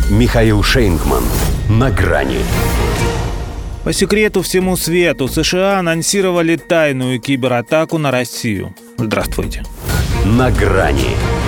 Михаил Шейнгман. На грани. По секрету всему свету, США анонсировали тайную кибератаку на Россию. Здравствуйте. На грани.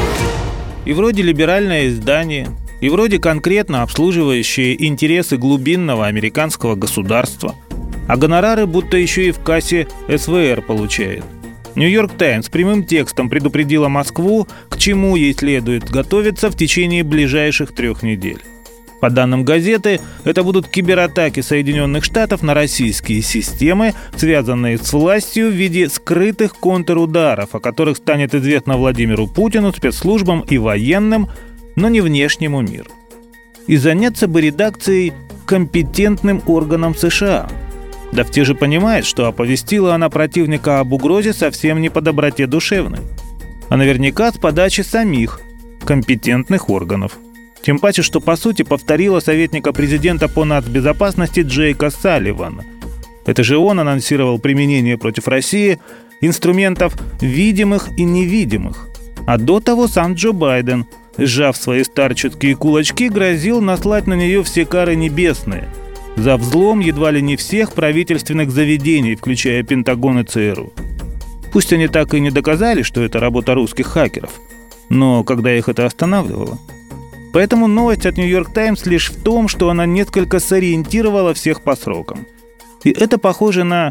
И вроде либеральное издание, и вроде конкретно обслуживающее интересы глубинного американского государства, а гонорары будто еще и в кассе СВР получает. «Нью-Йорк Таймс» прямым текстом предупредила Москву, к чему ей следует готовиться в течение ближайших 3 недель. По данным газеты, это будут кибератаки Соединенных Штатов на российские системы, связанные с властью в виде скрытых контрударов, о которых станет известно Владимиру Путину, спецслужбам и военным, но не внешнему миру. И заняться бы редакцией компетентным органам США. Да в те же понимает, что оповестила она противника об угрозе совсем не по доброте душевной, а наверняка с подачи самих компетентных органов. Тем паче, что по сути повторила советника президента по нацбезопасности Джейка Салливана. Это же он анонсировал применение против России инструментов видимых и невидимых. А до того сам Джо Байден, сжав свои старческие кулачки, грозил наслать на нее все кары небесные за взлом едва ли не всех правительственных заведений, включая Пентагон и ЦРУ. Пусть они так и не доказали, что это работа русских хакеров, но когда их это останавливало? Поэтому новость от «Нью-Йорк Таймс» лишь в том, что она несколько сориентировала всех по срокам. И это похоже на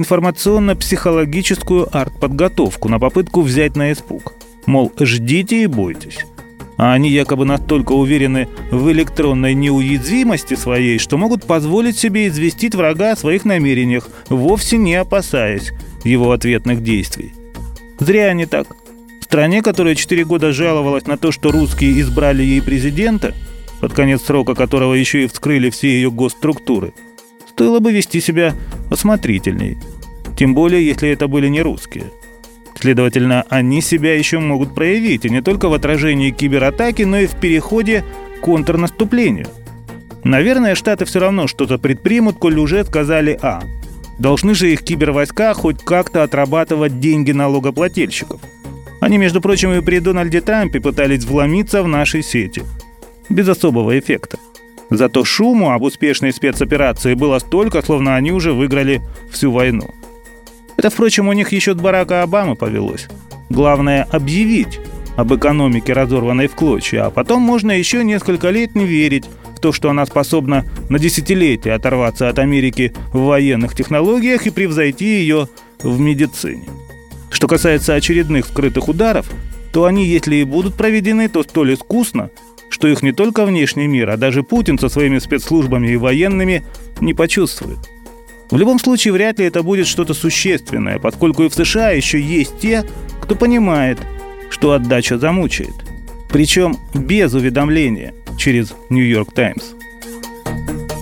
информационно-психологическую артподготовку, на попытку взять на испуг. Мол, ждите и бойтесь. А они якобы настолько уверены в электронной неуязвимости своей, что могут позволить себе известить врага о своих намерениях, вовсе не опасаясь его ответных действий. Зря они так. В стране, которая 4 года жаловалась на то, что русские избрали ей президента, под конец срока которого еще и вскрыли все ее госструктуры, стоило бы вести себя осмотрительней. Тем более, если это были не русские. Следовательно, они себя еще могут проявить, и не только в отражении кибератаки, но и в переходе к контрнаступлению. Наверное, Штаты все равно что-то предпримут, коль уже сказали «А». Должны же их кибервойска хоть как-то отрабатывать деньги налогоплательщиков. Они, между прочим, и при Дональде Трампе пытались вломиться в наши сети. Без особого эффекта. Зато шуму об успешной спецоперации было столько, словно они уже выиграли всю войну. Это, впрочем, у них еще от Барака Обамы повелось. Главное – объявить об экономике, разорванной в клочья, а потом можно еще несколько лет не верить в то, что она способна на десятилетия оторваться от Америки в военных технологиях и превзойти ее в медицине. Что касается очередных скрытых ударов, то они, если и будут проведены, то столь искусно, что их не только внешний мир, а даже Путин со своими спецслужбами и военными не почувствует. В любом случае, вряд ли это будет что-то существенное, поскольку и в США еще есть те, кто понимает, что отдача замучает. Причем без уведомления через «Нью-Йорк Таймс».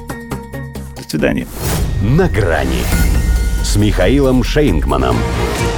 До свидания. На грани с Михаилом Шейнгманом.